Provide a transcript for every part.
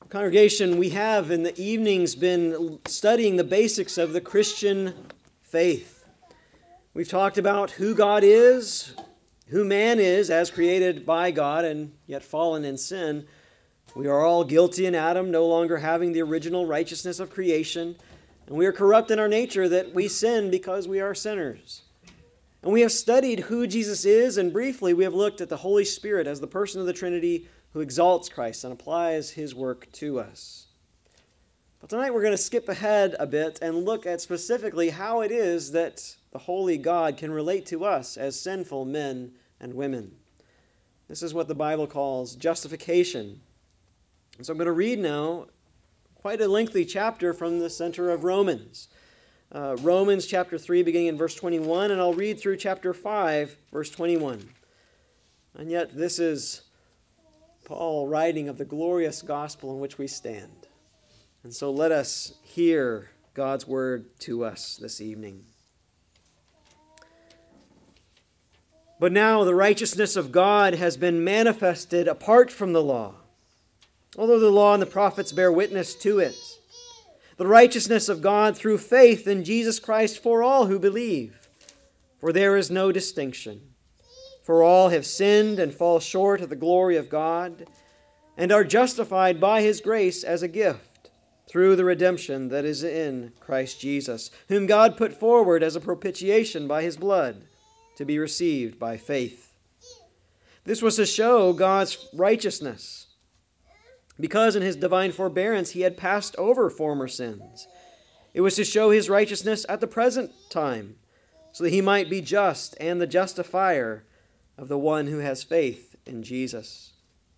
Congregation, we have in the evenings been studying the basics of the Christian faith. We've talked about who God is, who man is as created by God and yet fallen in sin. We are all guilty in Adam, no longer having the original righteousness of creation, and we are corrupt in our nature that we sin because we are sinners. And we have studied who Jesus is, and briefly we have looked at the Holy Spirit as the person of the Trinity who exalts Christ and applies his work to us. But tonight we're going to skip ahead a bit and look at specifically how it is that the holy God can relate to us as sinful men and women. This is what the Bible calls justification. And so I'm going to read now quite a lengthy chapter from the center of Romans. Romans chapter 3 beginning in verse 21, and I'll read through chapter 5 verse 21. And yet this is Paul writing of the glorious gospel in which we stand. And so let us hear God's word to us this evening. But now the righteousness of God has been manifested apart from the law, although the law and the prophets bear witness to it. The righteousness of God through faith in Jesus Christ for all who believe. For there is no distinction. For all have sinned and fall short of the glory of God, and are justified by his grace as a gift, through the redemption that is in Christ Jesus, whom God put forward as a propitiation by his blood, to be received by faith. This was to show God's righteousness, because in his divine forbearance he had passed over former sins. It was to show his righteousness at the present time, so that he might be just and the justifier of the one who has faith in Jesus.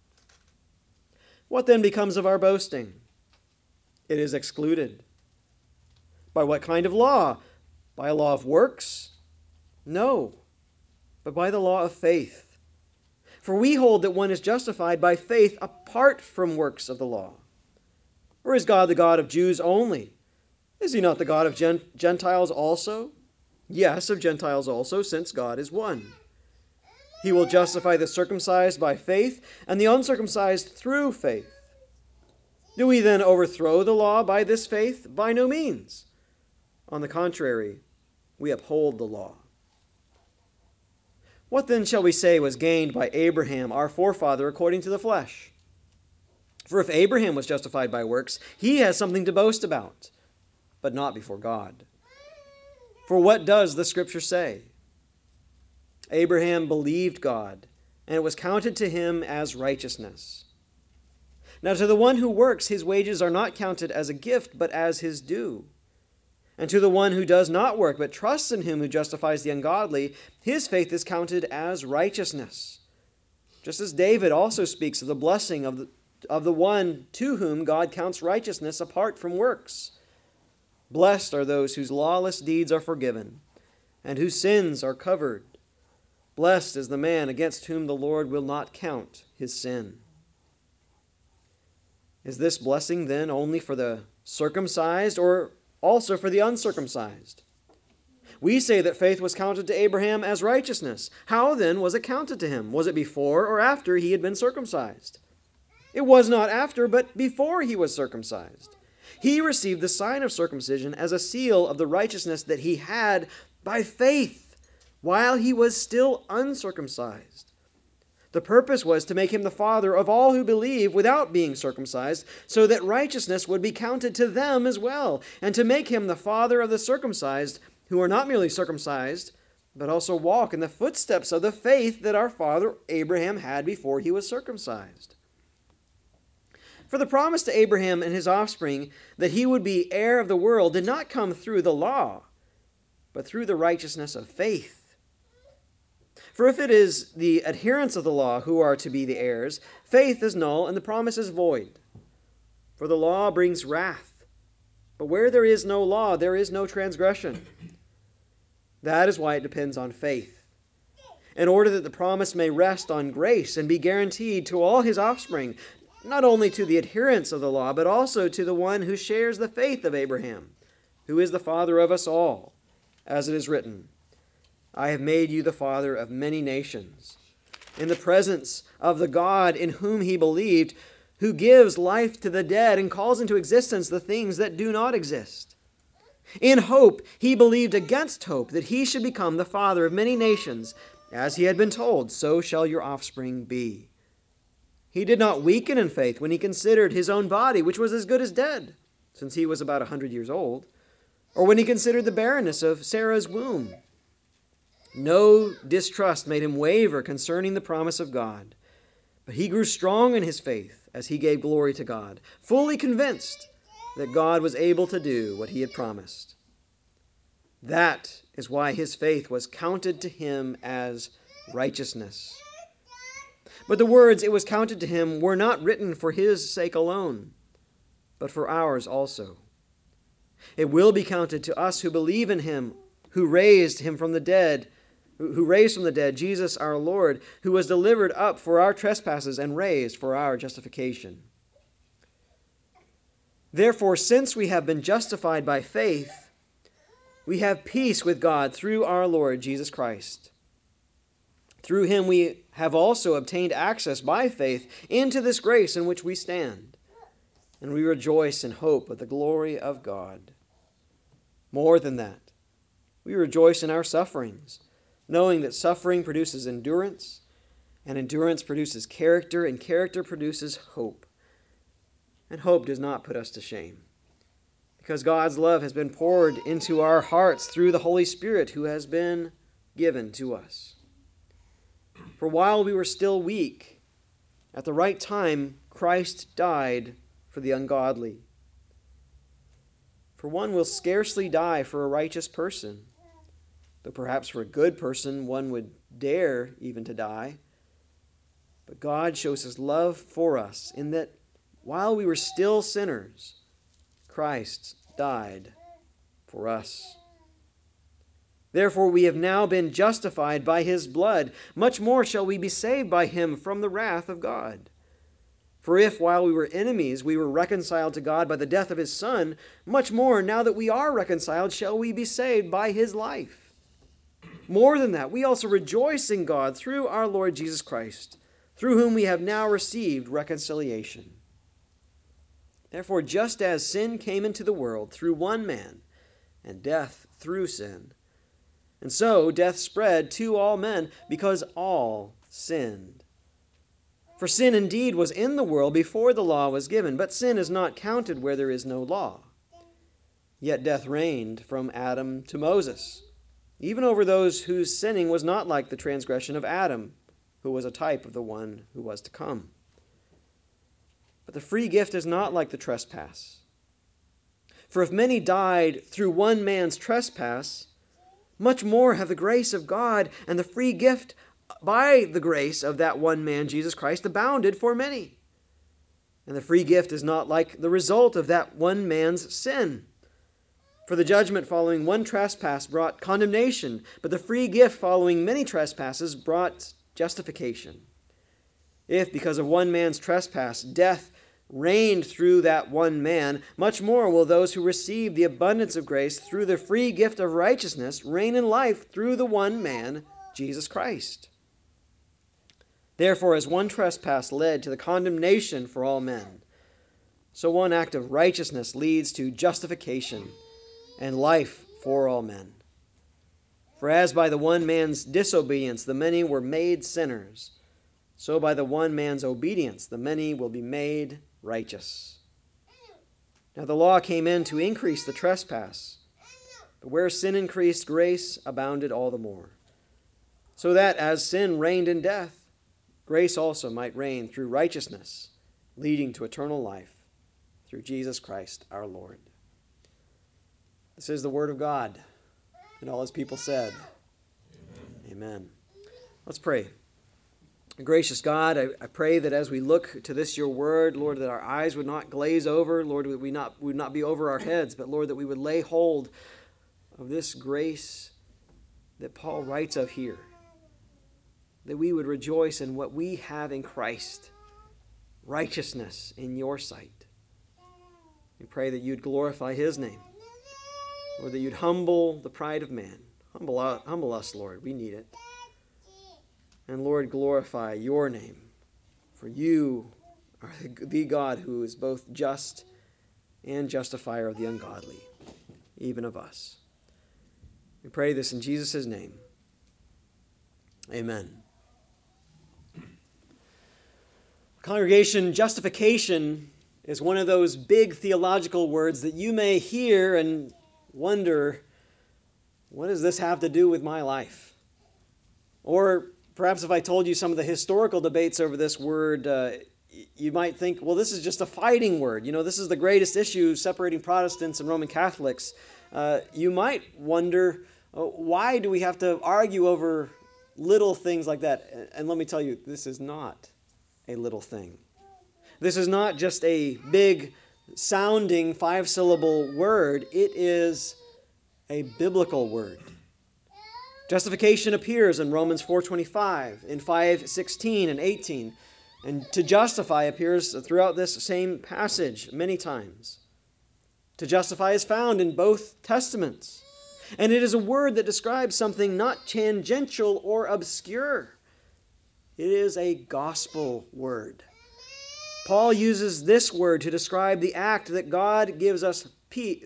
What then becomes of our boasting? It is excluded. By what kind of law? By a law of works? No, but by the law of faith. For we hold that one is justified by faith apart from works of the law. Or is God the God of Jews only? Is he not the God of Gentiles also? Yes, of Gentiles also, since God is one. He will justify the circumcised by faith, and the uncircumcised through faith. Do we then overthrow the law by this faith? By no means. On the contrary, we uphold the law. What then shall we say was gained by Abraham, our forefather, according to the flesh? For if Abraham was justified by works, he has something to boast about, but not before God. For what does the Scripture say? Abraham believed God, and it was counted to him as righteousness. Now to the one who works, his wages are not counted as a gift, but as his due. And to the one who does not work, but trusts in him who justifies the ungodly, his faith is counted as righteousness. Just as David also speaks of the blessing of the one to whom God counts righteousness apart from works. Blessed are those whose lawless deeds are forgiven, and whose sins are covered. Blessed is the man against whom the Lord will not count his sin. Is this blessing then only for the circumcised, or also for the uncircumcised? We say that faith was counted to Abraham as righteousness. How then was it counted to him? Was it before or after he had been circumcised? It was not after, but before he was circumcised. He received the sign of circumcision as a seal of the righteousness that he had by faith while he was still uncircumcised. The purpose was to make him the father of all who believe without being circumcised, so that righteousness would be counted to them as well, and to make him the father of the circumcised, who are not merely circumcised, but also walk in the footsteps of the faith that our father Abraham had before he was circumcised. For the promise to Abraham and his offspring that he would be heir of the world did not come through the law, but through the righteousness of faith. For if it is the adherents of the law who are to be the heirs, faith is null and the promise is void. For the law brings wrath, but where there is no law, there is no transgression. That is why it depends on faith, in order that the promise may rest on grace and be guaranteed to all his offspring, not only to the adherents of the law, but also to the one who shares the faith of Abraham, who is the father of us all, as it is written, I have made you the father of many nations, in the presence of the God in whom he believed, who gives life to the dead and calls into existence the things that do not exist. In hope, he believed against hope that he should become the father of many nations. As he had been told, so shall your offspring be. He did not weaken in faith when he considered his own body, which was as good as dead, since he was about 100 years old, or when he considered the barrenness of Sarah's womb. No distrust made him waver concerning the promise of God, but he grew strong in his faith as he gave glory to God, fully convinced that God was able to do what he had promised. That is why his faith was counted to him as righteousness. But the words "it was counted to him" were not written for his sake alone, but for ours also. It will be counted to us who believe in him, who raised from the dead, Jesus our Lord, who was delivered up for our trespasses and raised for our justification. Therefore, since we have been justified by faith, we have peace with God through our Lord Jesus Christ. Through him we have also obtained access by faith into this grace in which we stand, and we rejoice in hope of the glory of God. More than that, we rejoice in our sufferings, knowing that suffering produces endurance, and endurance produces character, and character produces hope. And hope does not put us to shame, because God's love has been poured into our hearts through the Holy Spirit who has been given to us. For while we were still weak, at the right time Christ died for the ungodly. For one will scarcely die for a righteous person, though perhaps for a good person one would dare even to die. But God shows his love for us in that while we were still sinners, Christ died for us. Therefore we have now been justified by his blood. Much more shall we be saved by him from the wrath of God. For if, while we were enemies, we were reconciled to God by the death of his Son, much more, now that we are reconciled, shall we be saved by his life. More than that, we also rejoice in God through our Lord Jesus Christ, through whom we have now received reconciliation. Therefore, just as sin came into the world through one man, and death through sin, and so death spread to all men because all sinned. For sin indeed was in the world before the law was given, but sin is not counted where there is no law. Yet death reigned from Adam to Moses, even over those whose sinning was not like the transgression of Adam, who was a type of the one who was to come. But the free gift is not like the trespass. For if many died through one man's trespass, much more have the grace of God and the free gift by the grace of that one man, Jesus Christ, abounded for many. And the free gift is not like the result of that one man's sin. For the judgment following one trespass brought condemnation, but the free gift following many trespasses brought justification. If, because of one man's trespass, death reigned through that one man, much more will those who receive the abundance of grace through the free gift of righteousness reign in life through the one man, Jesus Christ. Therefore, as one trespass led to the condemnation for all men, so one act of righteousness leads to justification and life for all men. For as by the one man's disobedience the many were made sinners, so by the one man's obedience the many will be made righteous. Now the law came in to increase the trespass, but where sin increased, grace abounded all the more. So that as sin reigned in death, grace also might reign through righteousness, leading to eternal life through Jesus Christ our Lord. This is the word of God, and all his people said, Amen. Let's pray. Gracious God, I pray that as we look to this, your word, Lord, that our eyes would not glaze over, Lord, we would not be over our heads, but Lord, that we would lay hold of this grace that Paul writes of here, that we would rejoice in what we have in Christ, righteousness in your sight. We pray that you'd glorify his name, or that you'd humble the pride of man. Humble us, Lord. We need it. And Lord, glorify your name. For you or the God who is both just and justifier of the ungodly, even of us. We pray this in Jesus' name. Amen. Congregation, justification is one of those big theological words that you may hear and wonder, what does this have to do with my life? Or perhaps if I told you some of the historical debates over this word, you might think, well, this is just a fighting word. This is the greatest issue separating Protestants and Roman Catholics. You might wonder, why do we have to argue over little things like that? And let me tell you, this is not a little thing. This is not just a big sounding 5-syllable word. It is a biblical word. Justification appears in Romans 4:25, in 5:16 and 18. And to justify appears throughout this same passage many times. To justify is found in both testaments. And it is a word that describes something not tangential or obscure. It is a gospel word. Paul uses this word to describe the act that God gives us peace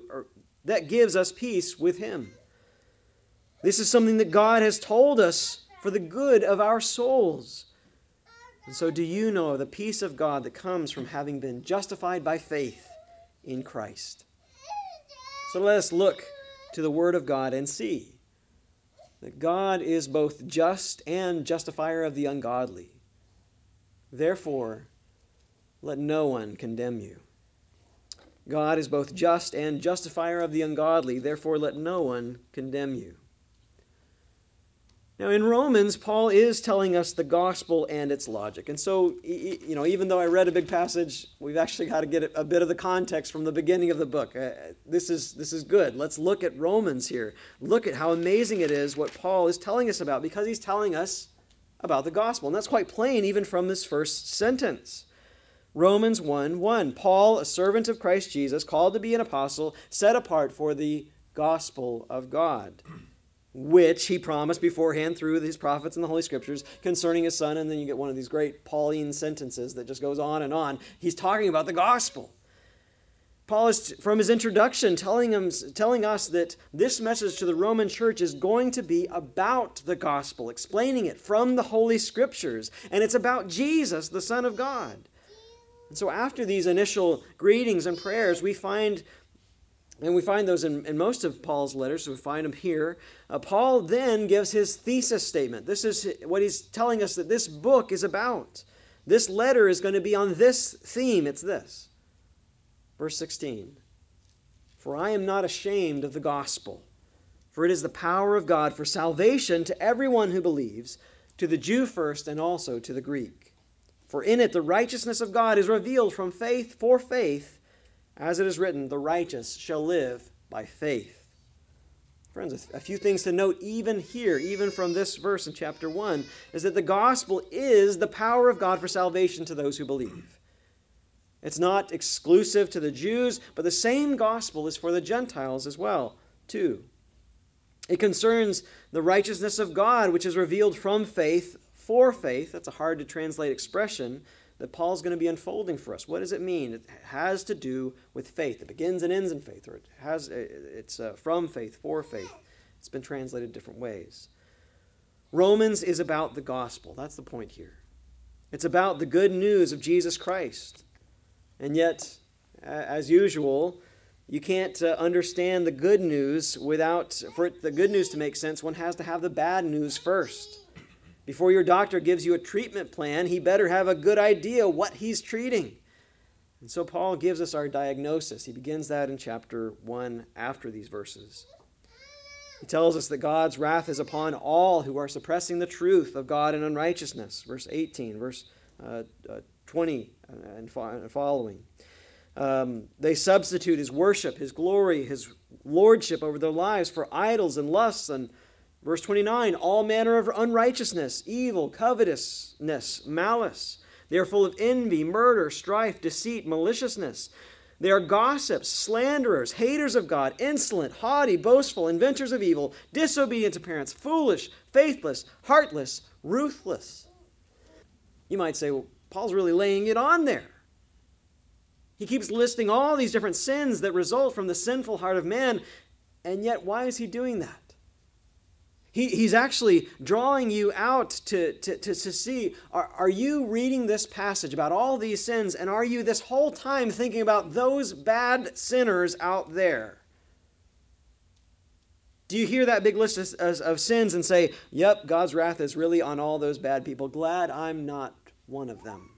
with him. This is something that God has told us for the good of our souls. And so do you know the peace of God that comes from having been justified by faith in Christ? So let us look to the Word of God and see that God is both just and justifier of the ungodly. Therefore, let no one condemn you. God is both just and justifier of the ungodly. Therefore, let no one condemn you. Now, in Romans, Paul is telling us the gospel and its logic. And so, even though I read a big passage, we've actually got to get a bit of the context from the beginning of the book. This is good. Let's look at Romans here. Look at how amazing it is what Paul is telling us about, because he's telling us about the gospel. And that's quite plain even from this first sentence. Romans 1:1, Paul, a servant of Christ Jesus, called to be an apostle, set apart for the gospel of God, which he promised beforehand through his prophets and the Holy Scriptures concerning his Son. And then you get one of these great Pauline sentences that just goes on and on. He's talking about the gospel. Paul is, from his introduction, telling us that this message to the Roman church is going to be about the gospel, explaining it from the Holy Scriptures. And it's about Jesus, the Son of God. And so after these initial greetings and prayers, we find those in most of Paul's letters, so we find them here. Paul then gives his thesis statement. This is what he's telling us that this book is about. This letter is going to be on this theme. It's this. Verse 16. For I am not ashamed of the gospel, for it is the power of God for salvation to everyone who believes, to the Jew first and also to the Greek. For in it the righteousness of God is revealed from faith for faith, as it is written, the righteous shall live by faith. Friends, a few things to note even here, even from this verse in chapter 1, is that the gospel is the power of God for salvation to those who believe. It's not exclusive to the Jews, but the same gospel is for the Gentiles as well, too. It concerns the righteousness of God, which is revealed from faith for faith. That's a hard to translate expression that Paul's going to be unfolding for us. What does it mean? It has to do with faith. It begins and ends in faith, or it's from faith for faith. It's been translated different ways. Romans is about the gospel. That's the point here. It's about the good news of Jesus Christ. And yet, as usual, you can't understand the good news for the good news to make sense, one has to have the bad news first. Before your doctor gives you a treatment plan, he better have a good idea what he's treating. And so Paul gives us our diagnosis. He begins that in chapter 1 after these verses. He tells us that God's wrath is upon all who are suppressing the truth of God in unrighteousness. Verse 18, verse 20 and following. They substitute his worship, his glory, his lordship over their lives for idols and lusts. And verse 29, all manner of unrighteousness, evil, covetousness, malice. They are full of envy, murder, strife, deceit, maliciousness. They are gossips, slanderers, haters of God, insolent, haughty, boastful, inventors of evil, disobedient to parents, foolish, faithless, heartless, ruthless. You might say, well, Paul's really laying it on there. He keeps listing all these different sins that result from the sinful heart of man, and yet why is he doing that? He's actually drawing you out to see, are you reading this passage about all these sins, and are you this whole time thinking about those bad sinners out there? Do you hear that big list of sins and say, yep, God's wrath is really on all those bad people. Glad I'm not one of them.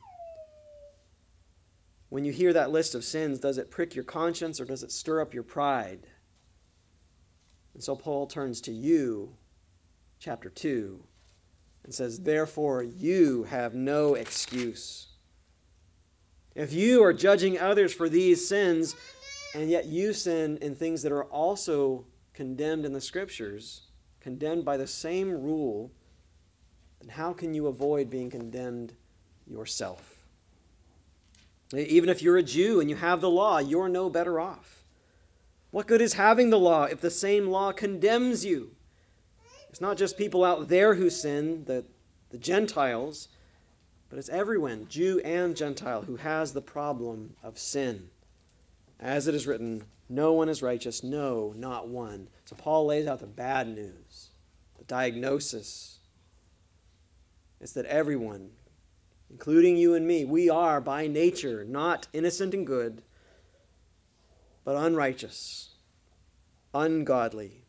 When you hear that list of sins, does it prick your conscience or does it stir up your pride? And so Paul turns to you, chapter 2, and says, therefore you have no excuse. If you are judging others for these sins, and yet you sin in things that are also condemned in the Scriptures, condemned by the same rule, then how can you avoid being condemned yourself? Even if you're a Jew and you have the law, you're no better off. What good is having the law if the same law condemns you? It's not just people out there who sin, the Gentiles, but it's everyone, Jew and Gentile, who has the problem of sin. As it is written, no one is righteous, no, not one. So Paul lays out the bad news, the diagnosis. It's that everyone, including you and me, we are by nature not innocent and good, but unrighteous, ungodly,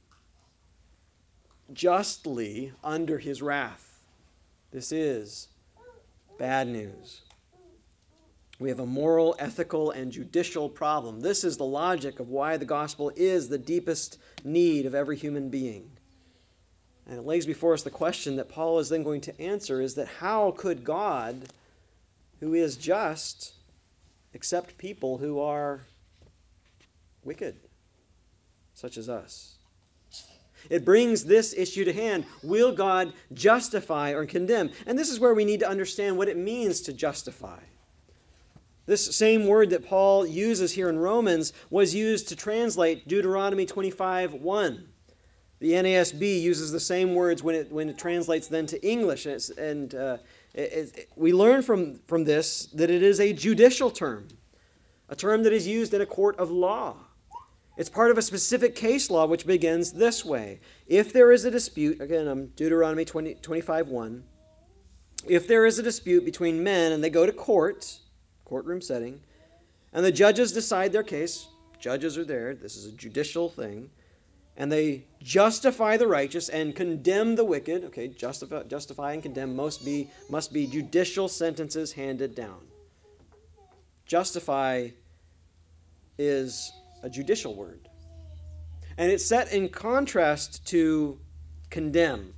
justly under his wrath. This is bad news. We have a moral, ethical, and judicial problem. This is the logic of why the gospel is the deepest need of every human being. And it lays before us the question that Paul is then going to answer is that how could God, who is just, accept people who are wicked, such as us? It brings this issue to hand. Will God justify or condemn? And this is where we need to understand what it means to justify. This same word that Paul uses here in Romans was used to translate Deuteronomy 25:1. The NASB uses the same words when it translates then to English. We learn from this that it is a judicial term, a term that is used in a court of law. It's part of a specific case law which begins this way. If there is a dispute, again, Deuteronomy 25:1, if there is a dispute between men and they go to courtroom setting, and the judges decide their case, judges are there, this is a judicial thing, and they justify the righteous and condemn the wicked, okay, justify and condemn must be judicial sentences handed down. Justify is a judicial word. And it's set in contrast to condemn.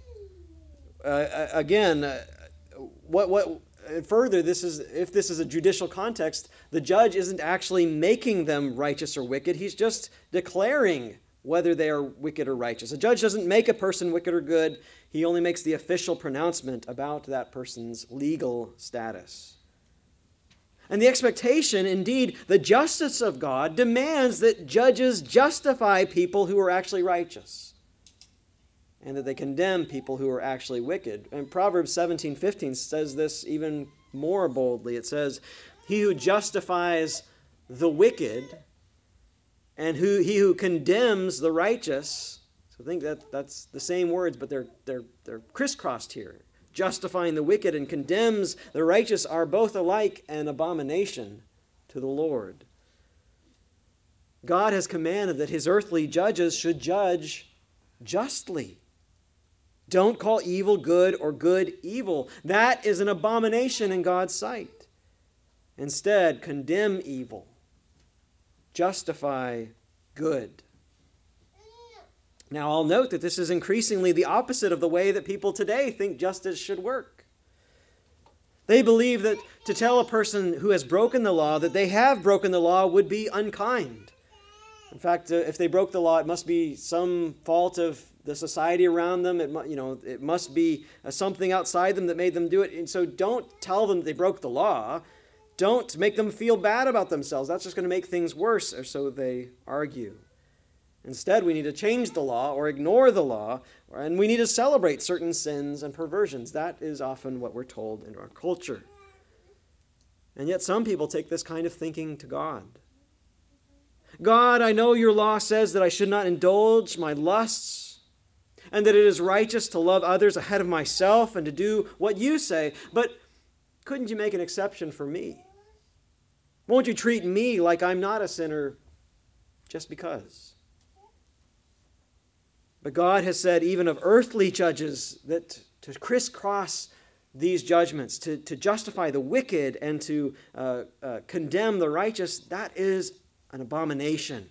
Further, if this is a judicial context, the judge isn't actually making them righteous or wicked. He's just declaring whether they are wicked or righteous. A judge doesn't make a person wicked or good. He only makes the official pronouncement about that person's legal status. And the expectation, indeed, the justice of God demands that judges justify people who are actually righteous and that they condemn people who are actually wicked. And Proverbs 17:15 says this even more boldly. It says, he who justifies the wicked and he who condemns the righteous. So I think that's the same words, but they're crisscrossed here. Justifying the wicked and condemns the righteous are both alike an abomination to the Lord. God has commanded that his earthly judges should judge justly. Don't call evil good or good evil. That is an abomination in God's sight. Instead, condemn evil. Justify good. Now, I'll note that this is increasingly the opposite of the way that people today think justice should work. They believe that to tell a person who has broken the law that they have broken the law would be unkind. In fact, if they broke the law, it must be some fault of the society around them. It must be something outside them that made them do it. And so don't tell them they broke the law. Don't make them feel bad about themselves. That's just going to make things worse, or so they argue. Instead, we need to change the law or ignore the law, and we need to celebrate certain sins and perversions. That is often what we're told in our culture. And yet some people take this kind of thinking to God. God, I know your law says that I should not indulge my lusts, and that it is righteous to love others ahead of myself and to do what you say, but couldn't you make an exception for me? Won't you treat me like I'm not a sinner just because? But God has said, even of earthly judges, that to crisscross these judgments, to justify the wicked and to condemn the righteous, that is an abomination.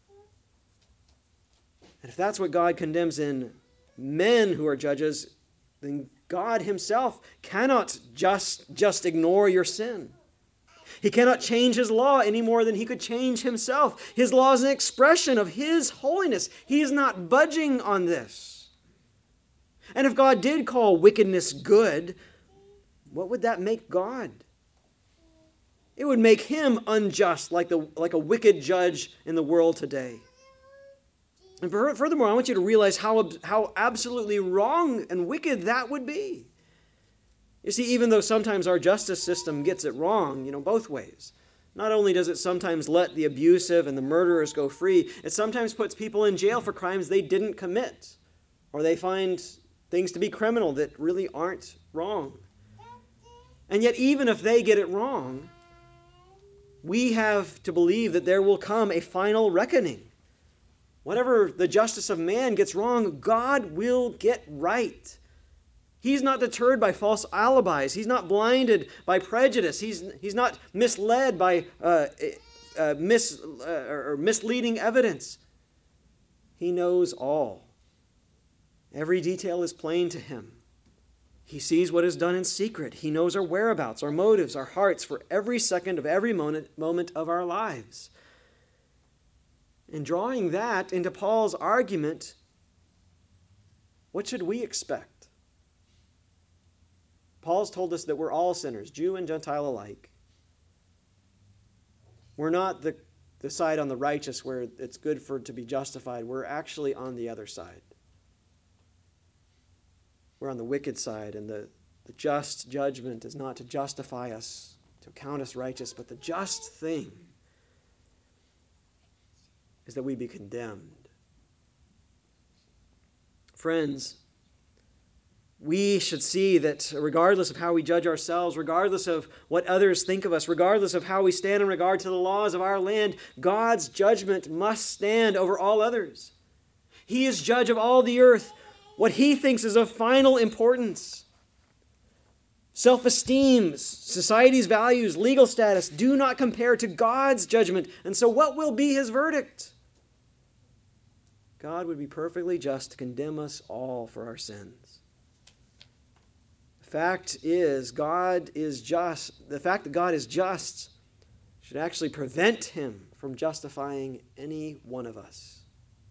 And if that's what God condemns in men who are judges, then God himself cannot just ignore your sin. He cannot change his law any more than he could change himself. His law is an expression of his holiness. He is not budging on this. And if God did call wickedness good, what would that make God? It would make him unjust, like a wicked judge in the world today. And furthermore, I want you to realize how absolutely wrong and wicked that would be. You see, even though sometimes our justice system gets it wrong, both ways. Not only does it sometimes let the abusive and the murderers go free, it sometimes puts people in jail for crimes they didn't commit, or they find things to be criminal that really aren't wrong. And yet, even if they get it wrong, we have to believe that there will come a final reckoning. Whatever the justice of man gets wrong, God will get right. He's not deterred by false alibis. He's not blinded by prejudice. He's not misled by misleading evidence. He knows all. Every detail is plain to him. He sees what is done in secret. He knows our whereabouts, our motives, our hearts for every second of every moment of our lives. And drawing that into Paul's argument, what should we expect? Paul's told us that we're all sinners, Jew and Gentile alike. We're not the side on the righteous where it's good to be justified. We're actually on the other side. We're on the wicked side, and the just judgment is not to justify us, to count us righteous, but the just thing is that we be condemned. Friends, we should see that regardless of how we judge ourselves, regardless of what others think of us, regardless of how we stand in regard to the laws of our land, God's judgment must stand over all others. He is judge of all the earth. What he thinks is of final importance. Self-esteem, society's values, legal status do not compare to God's judgment. And so what will be his verdict? God would be perfectly just to condemn us all for our sins. The fact that God is just should actually prevent him from justifying any one of us.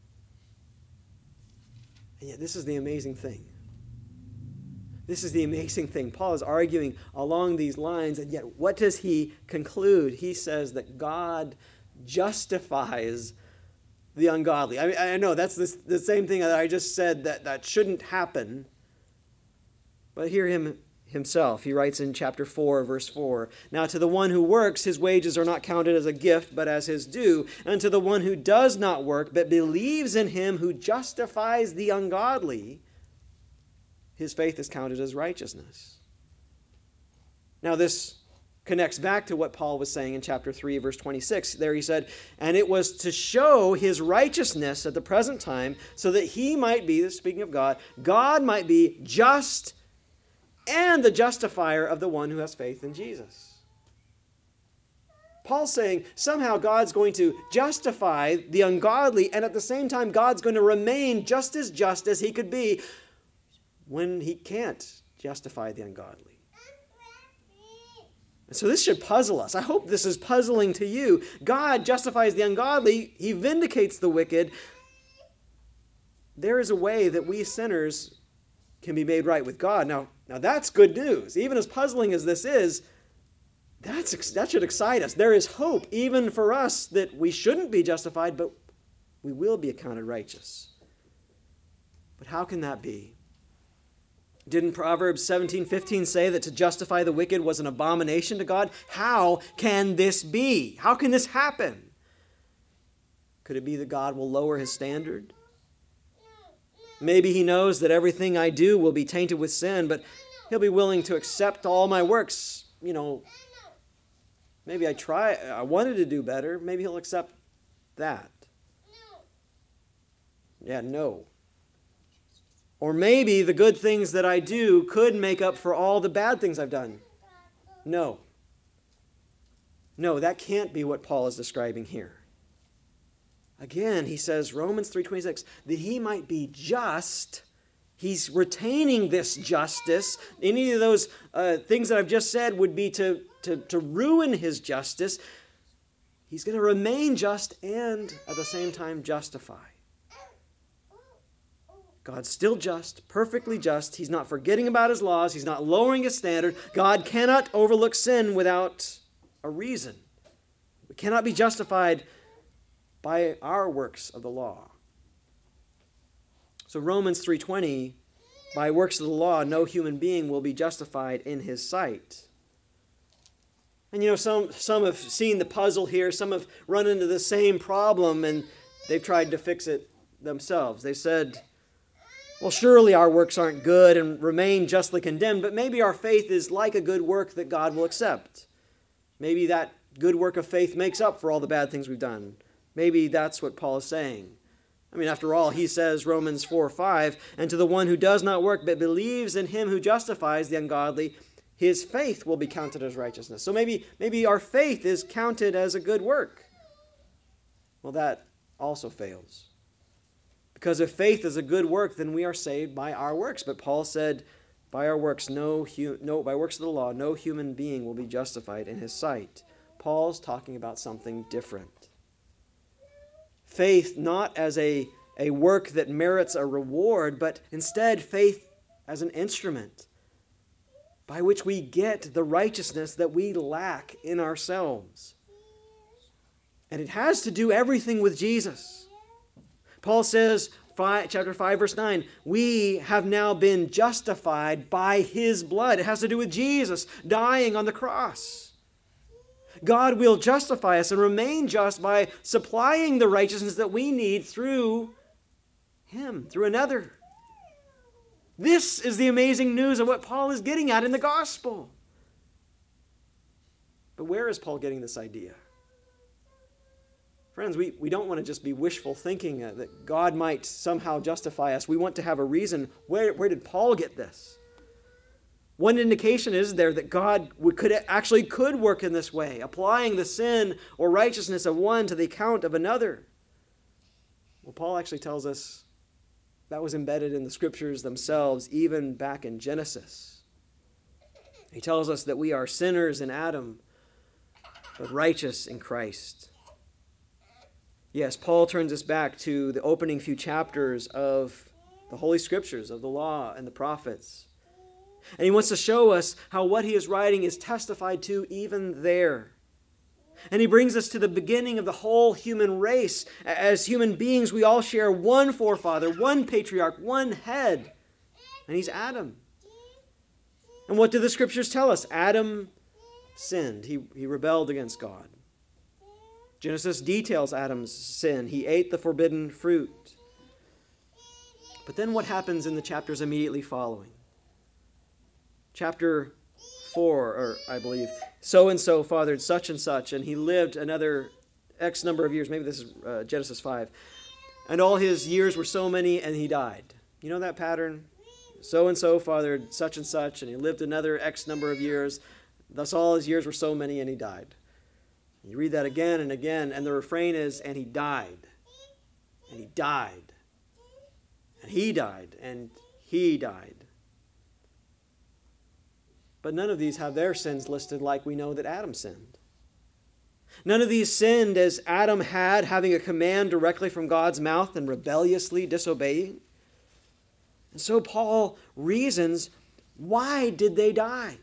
And yet this is the amazing thing. This is the amazing thing. Paul is arguing along these lines, and yet what does he conclude? He says that God justifies the ungodly. I know that's the same thing that I just said that shouldn't happen. But hear him himself. He writes in chapter 4, verse 4, "Now to the one who works, his wages are not counted as a gift, but as his due. And to the one who does not work, but believes in him who justifies the ungodly, his faith is counted as righteousness." Now this connects back to what Paul was saying in chapter 3, verse 26. There he said, "And it was to show his righteousness at the present time, so that he might be," speaking of God, "God might be just and the justifier of the one who has faith in Jesus." Paul's saying somehow God's going to justify the ungodly, and at the same time God's going to remain just as he could be when he can't justify the ungodly. So this should puzzle us. I hope this is puzzling to you. God justifies the ungodly. He vindicates the wicked. There is a way that we sinners can be made right with God. Now that's good news. Even as puzzling as this is, that should excite us. There is hope even for us that we shouldn't be justified, but we will be accounted righteous. But how can that be? Didn't Proverbs 17:15 say that to justify the wicked was an abomination to God? How can this be? How can this happen? Could it be that God will lower his standard? Maybe he knows that everything I do will be tainted with sin, but he'll be willing to accept all my works. Maybe I wanted to do better. Maybe he'll accept that. Yeah, no. Or maybe the good things that I do could make up for all the bad things I've done. No. No, that can't be what Paul is describing here. Again, he says, Romans 3:26, that he might be just. He's retaining this justice. Any of those things that I've just said would be to ruin his justice. He's going to remain just and at the same time justify. God's still just, perfectly just. He's not forgetting about his laws. He's not lowering his standard. God cannot overlook sin without a reason. We cannot be justified by our works of the law. So Romans 3:20, by works of the law, no human being will be justified in his sight. And some have seen the puzzle here. Some have run into the same problem, and they've tried to fix it themselves. They said, well, surely our works aren't good and remain justly condemned, but maybe our faith is like a good work that God will accept. Maybe that good work of faith makes up for all the bad things we've done. Maybe that's what Paul is saying. After all, he says, Romans 4:5, and to the one who does not work but believes in him who justifies the ungodly, his faith will be counted as righteousness. So maybe our faith is counted as a good work. Well, that also fails. Because if faith is a good work, then we are saved by our works. But Paul said, by our works, by works of the law, no human being will be justified in his sight. Paul's talking about something different. Faith not as a work that merits a reward, but instead faith as an instrument by which we get the righteousness that we lack in ourselves. And it has to do everything with Jesus. Paul says, chapter 5, verse 9, we have now been justified by his blood. It has to do with Jesus dying on the cross. God will justify us and remain just by supplying the righteousness that we need through him, through another. This is the amazing news of what Paul is getting at in the gospel. But where is Paul getting this idea? Friends, we don't want to just be wishful thinking that God might somehow justify us. We want to have a reason. Where did Paul get this? One indication is there that God could work in this way, applying the sin or righteousness of one to the account of another. Well, Paul actually tells us that was embedded in the scriptures themselves, even back in Genesis. He tells us that we are sinners in Adam, but righteous in Christ. Yes, Paul turns us back to the opening few chapters of the Holy Scriptures, of the law and the prophets. And he wants to show us how what he is writing is testified to even there. And he brings us to the beginning of the whole human race. As human beings, we all share one forefather, one patriarch, one head. And he's Adam. And what do the Scriptures tell us? Adam sinned. He rebelled against God. Genesis details Adam's sin. He ate the forbidden fruit. But then what happens in the chapters immediately following? Chapter 4, I believe, so-and-so fathered such and such, and he lived another X number of years. Maybe this is Genesis 5. And all his years were so many, and he died. You know that pattern? So-and-so fathered such and such, and he lived another X number of years. Thus all his years were so many, and he died. You read that again and again, and the refrain is, and he died. And he died. And he died. And he died. But none of these have their sins listed like we know that Adam sinned. None of these sinned as Adam had, having a command directly from God's mouth and rebelliously disobeying. And so Paul reasons, why did they die?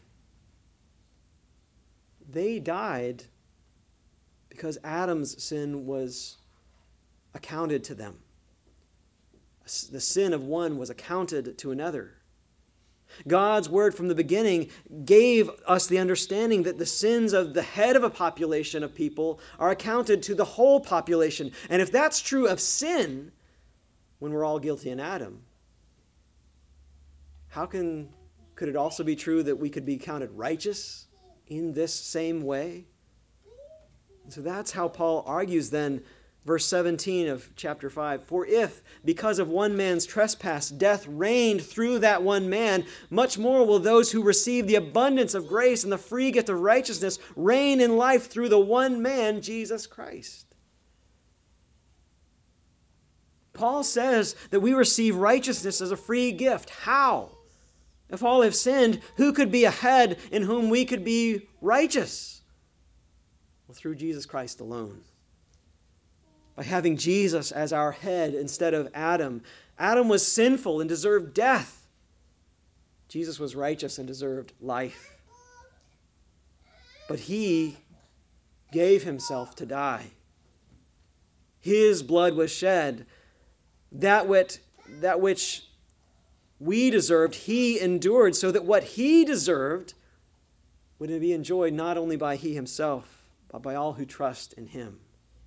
They died because Adam's sin was accounted to them. The sin of one was accounted to another. God's word from the beginning gave us the understanding that the sins of the head of a population of people are accounted to the whole population. And if that's true of sin, when we're all guilty in Adam, could it also be true that we could be counted righteous in this same way? So that's how Paul argues then, verse 17 of chapter 5. For if, because of one man's trespass, death reigned through that one man, much more will those who receive the abundance of grace and the free gift of righteousness reign in life through the one man, Jesus Christ. Paul says that we receive righteousness as a free gift. How? If all have sinned, who could be a head in whom we could be righteous? Well, through Jesus Christ alone. By having Jesus as our head instead of Adam. Adam was sinful and deserved death. Jesus was righteous and deserved life. But he gave himself to die. His blood was shed. That which we deserved, he endured, so that what he deserved would be enjoyed not only by he himself, but by all who trust in him.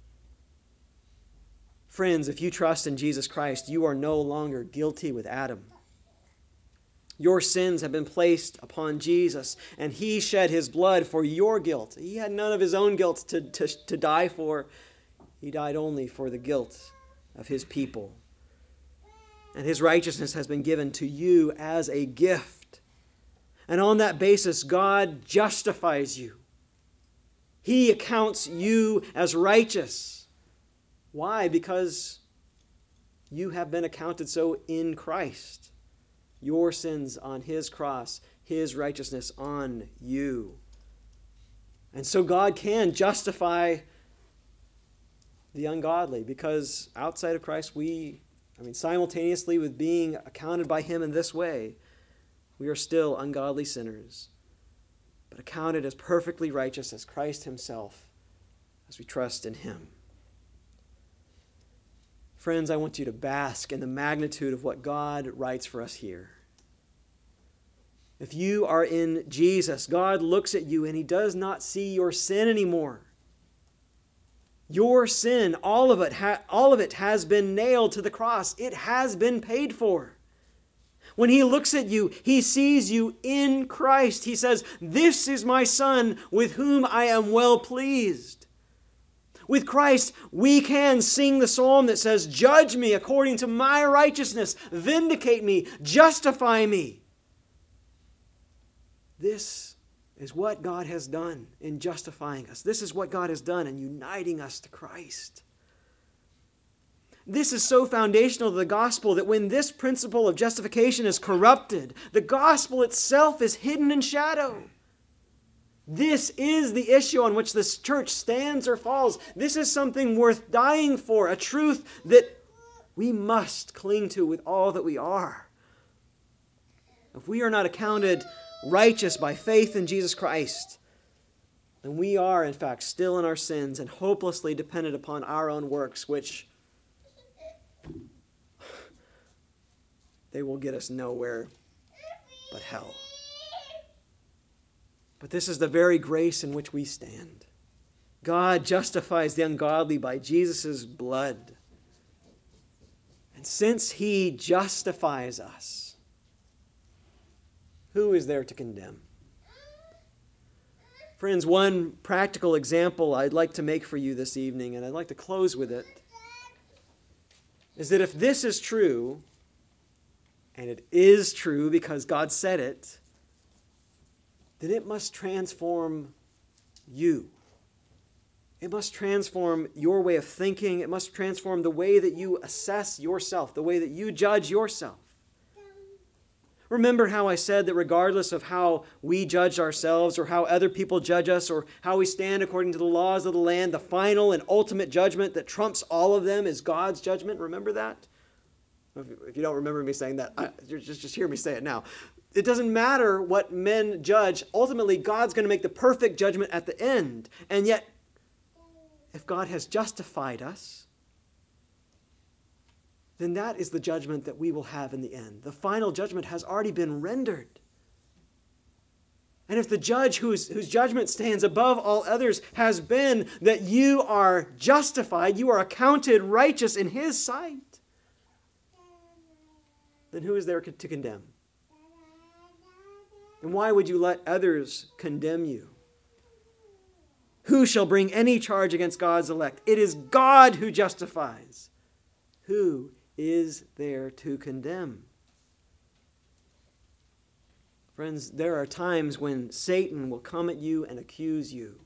Friends, if you trust in Jesus Christ, you are no longer guilty with Adam. Your sins have been placed upon Jesus, and he shed his blood for your guilt. He had none of his own guilt to die for. He died only for the guilt of his people. And his righteousness has been given to you as a gift. And on that basis, God justifies you. He accounts you as righteous. Why? Because you have been accounted so in Christ. Your sins on his cross, his righteousness on you. And so God can justify the ungodly, because outside of Christ, simultaneously with being accounted by him in this way, we are still ungodly sinners, but accounted as perfectly righteous as Christ himself, as we trust in him. Friends, I want you to bask in the magnitude of what God writes for us here. If you are in Jesus, God looks at you and he does not see your sin anymore. Your sin, all of it has been nailed to the cross. It has been paid for. When he looks at you, he sees you in Christ. He says, "This is my Son with whom I am well pleased." With Christ, we can sing the psalm that says, "Judge me according to my righteousness, vindicate me, justify me." This is what God has done in justifying us. This is what God has done in uniting us to Christ. This is so foundational to the gospel that when this principle of justification is corrupted, the gospel itself is hidden in shadow. This is the issue on which this church stands or falls. This is something worth dying for, a truth that we must cling to with all that we are. If we are not accounted righteous by faith in Jesus Christ, then we are, in fact, still in our sins and hopelessly dependent upon our own works, which they will get us nowhere but hell. But this is the very grace in which we stand. God justifies the ungodly by Jesus' blood. And since he justifies us, who is there to condemn? Friends, one practical example I'd like to make for you this evening, and I'd like to close with it, is that if this is true, and it is true because God said it, then it must transform you. It must transform your way of thinking. It must transform the way that you assess yourself, the way that you judge yourself. Remember how I said that regardless of how we judge ourselves or how other people judge us or how we stand according to the laws of the land, the final and ultimate judgment that trumps all of them is God's judgment. Remember that? If you don't remember me saying that, just hear me say it now. It doesn't matter what men judge. Ultimately, God's going to make the perfect judgment at the end. And yet, if God has justified us, then that is the judgment that we will have in the end. The final judgment has already been rendered. And if the judge whose judgment stands above all others has been that you are justified, you are accounted righteous in his sight, then who is there to condemn? And why would you let others condemn you? Who shall bring any charge against God's elect? It is God who justifies. Who is there to condemn? Friends, there are times when Satan will come at you and accuse you.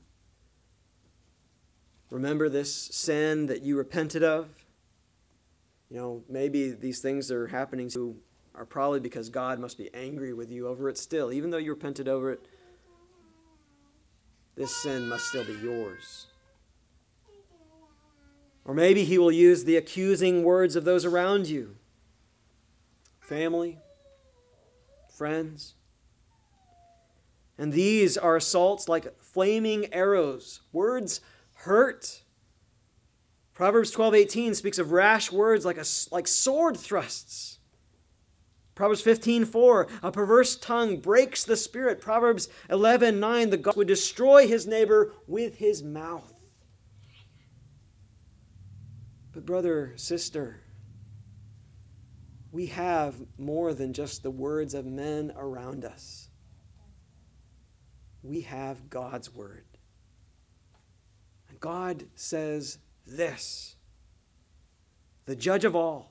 Remember this sin that you repented of? Maybe these things that are happening to you are probably because God must be angry with you over it still. Even though you repented over it, this sin must still be yours. Or maybe he will use the accusing words of those around you. Family, friends. And these are assaults like flaming arrows. Words hurt. Proverbs 12:18 speaks of rash words like sword thrusts. Proverbs 15:4, a perverse tongue breaks the spirit. Proverbs 11:9, the God would destroy his neighbor with his mouth. But brother, sister, we have more than just the words of men around us. We have God's word. And God says this: the judge of all,